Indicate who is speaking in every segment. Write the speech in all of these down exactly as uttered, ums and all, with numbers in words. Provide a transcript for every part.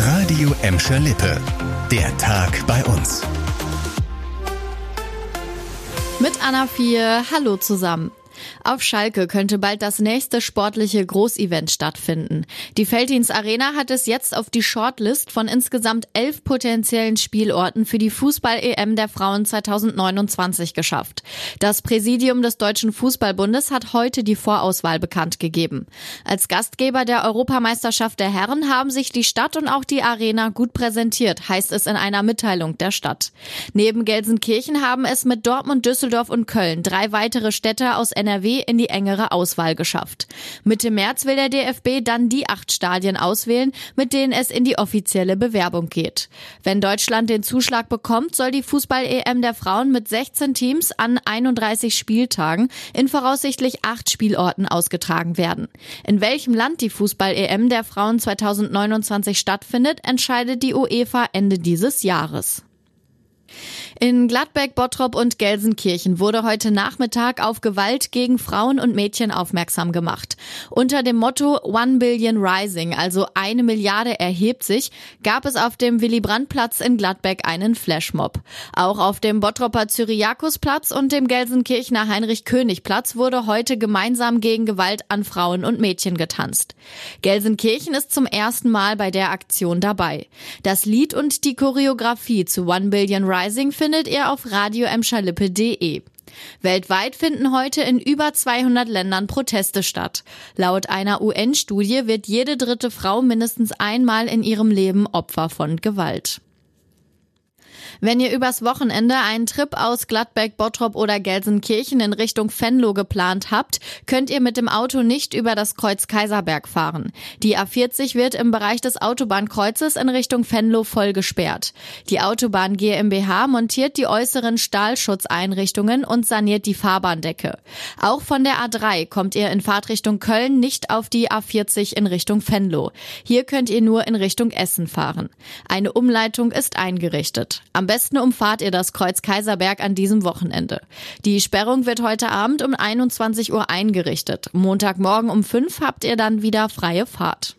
Speaker 1: Radio Emscher Lippe. Der Tag bei uns.
Speaker 2: Mit Anna vier, hallo zusammen. Auf Schalke könnte bald das nächste sportliche Großevent stattfinden. Die Veltins Arena hat es jetzt auf die Shortlist von insgesamt elf potenziellen Spielorten für die Fußball-E M der Frauen zwanzig neunundzwanzig geschafft. Das Präsidium des Deutschen Fußballbundes hat heute die Vorauswahl bekannt gegeben. Als Gastgeber der Europameisterschaft der Herren haben sich die Stadt und auch die Arena gut präsentiert, heißt es in einer Mitteilung der Stadt. Neben Gelsenkirchen haben es mit Dortmund, Düsseldorf und Köln drei weitere Städte aus N R W in die engere Auswahl geschafft. Mitte März will der D F B dann die acht Stadien auswählen, mit denen es in die offizielle Bewerbung geht. Wenn Deutschland den Zuschlag bekommt, soll die Fußball-E M der Frauen mit sechzehn Teams an einunddreißig Spieltagen in voraussichtlich acht Spielorten ausgetragen werden. In welchem Land die Fußball-E M der Frauen zwanzig neunundzwanzig stattfindet, entscheidet die UEFA Ende dieses Jahres. In Gladbeck, Bottrop und Gelsenkirchen wurde heute Nachmittag auf Gewalt gegen Frauen und Mädchen aufmerksam gemacht. Unter dem Motto One Billion Rising, also eine Milliarde erhebt sich, gab es auf dem Willy-Brandt-Platz in Gladbeck einen Flashmob. Auch auf dem Bottroper Cyriakusplatz und dem Gelsenkirchener Heinrich-König-Platz wurde heute gemeinsam gegen Gewalt an Frauen und Mädchen getanzt. Gelsenkirchen ist zum ersten Mal bei der Aktion dabei. Das Lied und die Choreografie zu One Billion Rising findet ihr auf radio emscher lippe punkt de. Weltweit finden heute in über zweihundert Ländern Proteste statt. Laut einer U N-Studie wird jede dritte Frau mindestens einmal in ihrem Leben Opfer von Gewalt. Wenn ihr übers Wochenende einen Trip aus Gladbeck, Bottrop oder Gelsenkirchen in Richtung Venlo geplant habt, könnt ihr mit dem Auto nicht über das Kreuz Kaiserberg fahren. Die A vierzig wird im Bereich des Autobahnkreuzes in Richtung Venlo voll gesperrt. Die Autobahn GmbH montiert die äußeren Stahlschutzeinrichtungen und saniert die Fahrbahndecke. Auch von der A drei kommt ihr in Fahrtrichtung Köln nicht auf die A vierzig in Richtung Venlo. Hier könnt ihr nur in Richtung Essen fahren. Eine Umleitung ist eingerichtet. Am besten umfahrt ihr das Kreuz Kaiserberg an diesem Wochenende. Die Sperrung wird heute Abend um einundzwanzig Uhr eingerichtet. Montagmorgen um fünf habt ihr dann wieder freie Fahrt.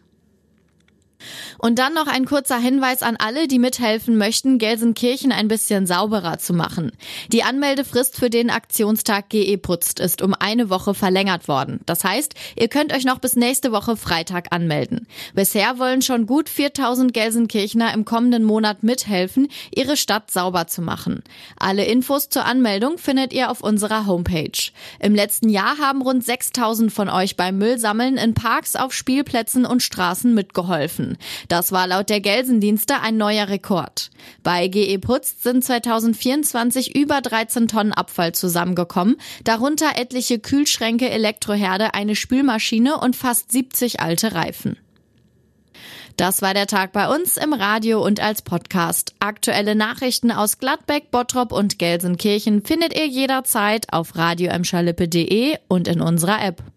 Speaker 2: Und dann noch ein kurzer Hinweis an alle, die mithelfen möchten, Gelsenkirchen ein bisschen sauberer zu machen. Die Anmeldefrist für den Aktionstag G E Putzt ist um eine Woche verlängert worden. Das heißt, ihr könnt euch noch bis nächste Woche Freitag anmelden. Bisher wollen schon gut viertausend Gelsenkirchener im kommenden Monat mithelfen, ihre Stadt sauber zu machen. Alle Infos zur Anmeldung findet ihr auf unserer Homepage. Im letzten Jahr haben rund sechstausend von euch beim Müllsammeln in Parks, auf Spielplätzen und Straßen mitgeholfen. Das war laut der Gelsendienste ein neuer Rekord. Bei G E Putzt sind zwanzig vierundzwanzig über dreizehn Tonnen Abfall zusammengekommen, darunter etliche Kühlschränke, Elektroherde, eine Spülmaschine und fast siebzig alte Reifen. Das war der Tag bei uns im Radio und als Podcast. Aktuelle Nachrichten aus Gladbeck, Bottrop und Gelsenkirchen findet ihr jederzeit auf radio emscher lippe punkt de und in unserer App.